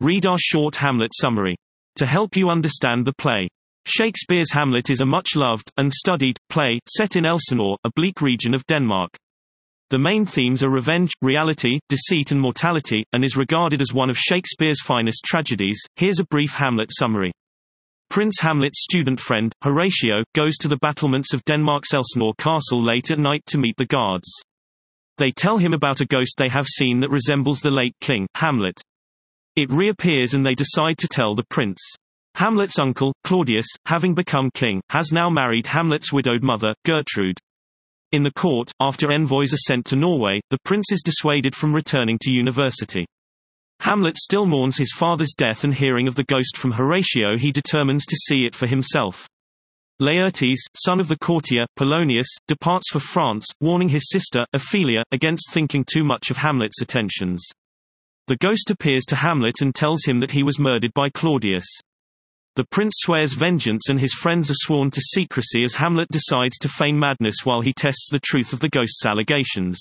Read our short Hamlet summary. To help you understand the play. Shakespeare's Hamlet is a much-loved, and studied, play, set in Elsinore, a bleak region of Denmark. The main themes are revenge, reality, deceit and mortality, and is regarded as one of Shakespeare's finest tragedies. Here's a brief Hamlet summary. Prince Hamlet's student friend, Horatio, goes to the battlements of Denmark's Elsinore Castle late at night to meet the guards. They tell him about a ghost they have seen that resembles the late king, Hamlet. It reappears and they decide to tell the prince. Hamlet's uncle, Claudius, having become king, has now married Hamlet's widowed mother, Gertrude. In the court, after envoys are sent to Norway, the prince is dissuaded from returning to university. Hamlet still mourns his father's death, and hearing of the ghost from Horatio he determines to see it for himself. Laertes, son of the courtier, Polonius, departs for France, warning his sister, Ophelia, against thinking too much of Hamlet's attentions. The ghost appears to Hamlet and tells him that he was murdered by Claudius. The prince swears vengeance and his friends are sworn to secrecy as Hamlet decides to feign madness while he tests the truth of the ghost's allegations.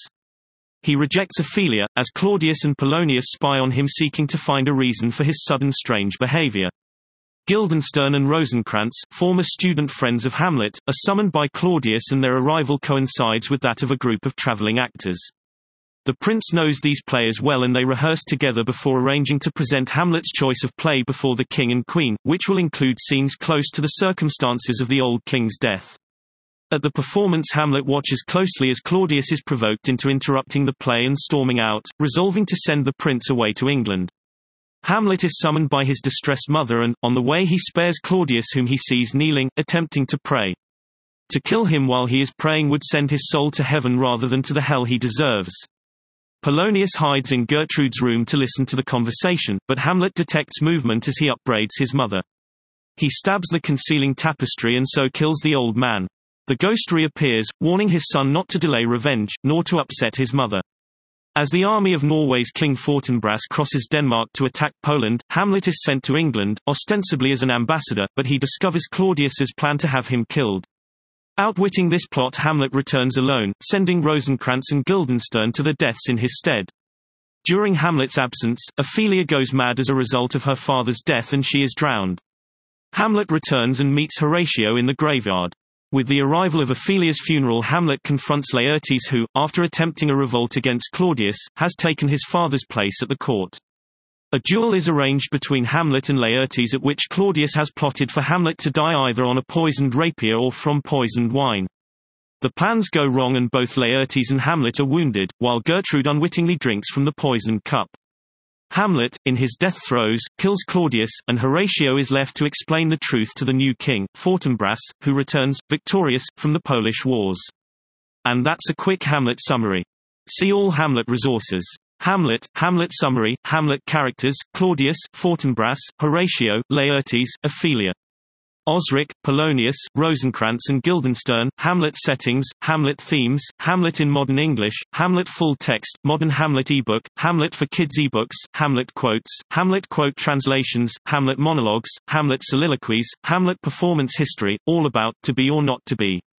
He rejects Ophelia, as Claudius and Polonius spy on him seeking to find a reason for his sudden strange behavior. Guildenstern and Rosencrantz, former student friends of Hamlet, are summoned by Claudius and their arrival coincides with that of a group of traveling actors. The prince knows these players well and they rehearse together before arranging to present Hamlet's choice of play before the king and queen, which will include scenes close to the circumstances of the old king's death. At the performance Hamlet watches closely as Claudius is provoked into interrupting the play and storming out, resolving to send the prince away to England. Hamlet is summoned by his distressed mother and, on the way he spares Claudius whom he sees kneeling, attempting to pray. To kill him while he is praying would send his soul to heaven rather than to the hell he deserves. Polonius hides in Gertrude's room to listen to the conversation, but Hamlet detects movement as he upbraids his mother. He stabs the concealing tapestry and so kills the old man. The ghost reappears, warning his son not to delay revenge, nor to upset his mother. As the army of Norway's King Fortinbras crosses Denmark to attack Poland, Hamlet is sent to England, ostensibly as an ambassador, but he discovers Claudius's plan to have him killed. Outwitting this plot, Hamlet returns alone, sending Rosencrantz and Guildenstern to their deaths in his stead. During Hamlet's absence, Ophelia goes mad as a result of her father's death and she is drowned. Hamlet returns and meets Horatio in the graveyard. With the arrival of Ophelia's funeral, Hamlet confronts Laertes who, after attempting a revolt against Claudius, has taken his father's place at the court. A duel is arranged between Hamlet and Laertes at which Claudius has plotted for Hamlet to die either on a poisoned rapier or from poisoned wine. The plans go wrong and both Laertes and Hamlet are wounded, while Gertrude unwittingly drinks from the poisoned cup. Hamlet, in his death throes, kills Claudius, and Horatio is left to explain the truth to the new king, Fortinbras, who returns, victorious, from the Polish Wars. And that's a quick Hamlet summary. See all Hamlet resources. Hamlet, Hamlet summary, Hamlet characters, Claudius, Fortinbras, Horatio, Laertes, Ophelia. Osric, Polonius, Rosencrantz and Guildenstern, Hamlet settings, Hamlet themes, Hamlet in modern English, Hamlet full text, modern Hamlet ebook, Hamlet for kids ebooks, Hamlet quotes, Hamlet quote translations, Hamlet monologues, Hamlet soliloquies, Hamlet performance history, all about To Be or Not to Be.